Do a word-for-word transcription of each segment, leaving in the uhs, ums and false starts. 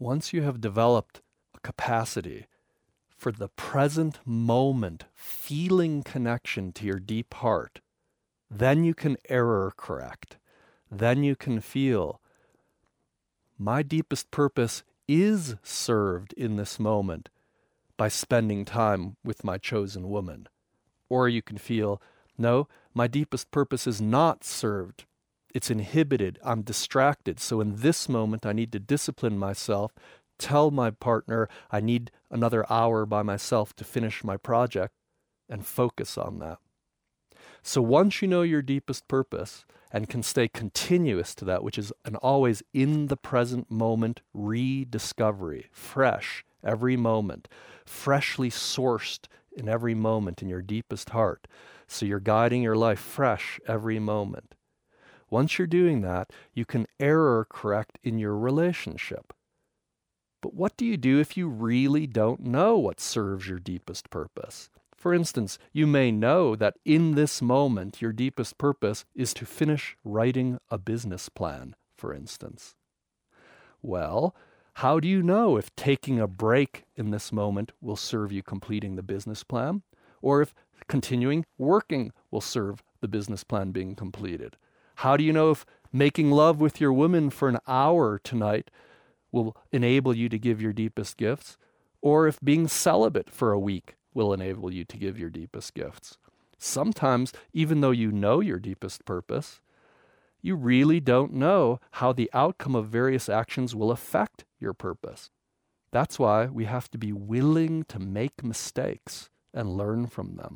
Once you have developed a capacity for the present moment, feeling connection to your deep heart, then you can error correct. Then you can feel, my deepest purpose is served in this moment by spending time with my chosen woman. Or you can feel, no, my deepest purpose is not served. It's inhibited. I'm distracted. So in this moment, I need to discipline myself, tell my partner I need another hour by myself to finish my project, and focus on that. So once you know your deepest purpose and can stay continuous to that, which is an always in the present moment rediscovery, fresh every moment, freshly sourced in every moment in your deepest heart. So you're guiding your life fresh every moment. Once you're doing that, you can error correct in your relationship. But what do you do if you really don't know what serves your deepest purpose? For instance, you may know that in this moment, your deepest purpose is to finish writing a business plan, for instance. Well, how do you know if taking a break in this moment will serve you completing the business plan, or if continuing working will serve the business plan being completed? How do you know if making love with your woman for an hour tonight will enable you to give your deepest gifts, or if being celibate for a week will enable you to give your deepest gifts? Sometimes, even though you know your deepest purpose, you really don't know how the outcome of various actions will affect your purpose. That's why we have to be willing to make mistakes and learn from them.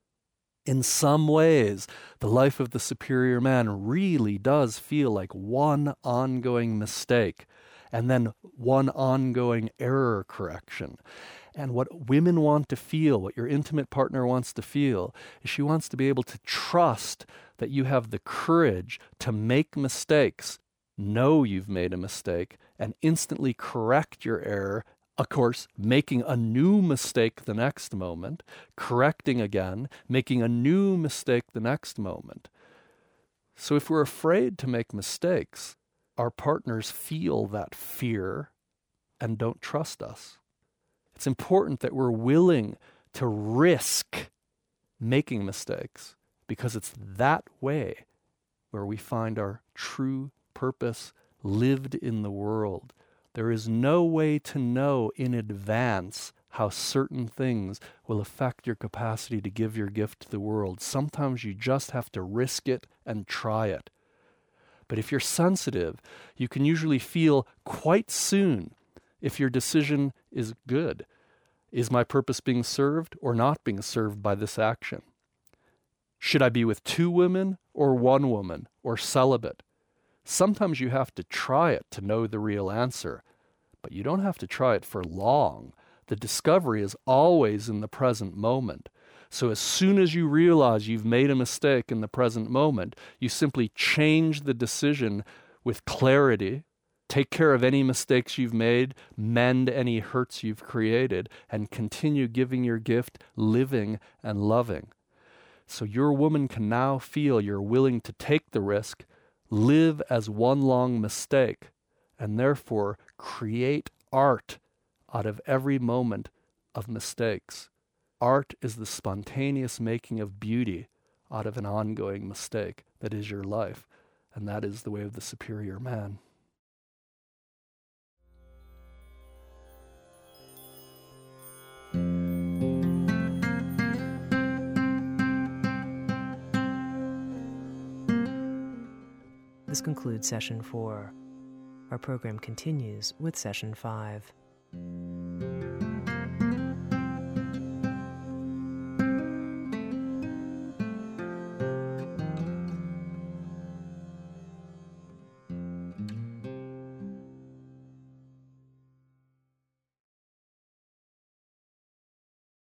In some ways, the life of the superior man really does feel like one ongoing mistake and then one ongoing error correction. And what women want to feel, what your intimate partner wants to feel, is she wants to be able to trust that you have the courage to make mistakes, know you've made a mistake, and instantly correct your error. Of course, making a new mistake the next moment, correcting again, making a new mistake the next moment. So if we're afraid to make mistakes, our partners feel that fear and don't trust us. It's important that we're willing to risk making mistakes, because it's that way where we find our true purpose lived in the world. There is no way to know in advance how certain things will affect your capacity to give your gift to the world. Sometimes you just have to risk it and try it. But if you're sensitive, you can usually feel quite soon if your decision is good. Is my purpose being served or not being served by this action? Should I be with two women or one woman or celibate? Sometimes you have to try it to know the real answer, but you don't have to try it for long. The discovery is always in the present moment. So as soon as you realize you've made a mistake in the present moment, you simply change the decision with clarity, take care of any mistakes you've made, mend any hurts you've created, and continue giving your gift, living and loving. So your woman can now feel you're willing to take the risk, live as one long mistake, and therefore create art out of every moment of mistakes. Art is the spontaneous making of beauty out of an ongoing mistake that is your life, and that is the way of the superior man. This concludes session four. Our program continues with session five.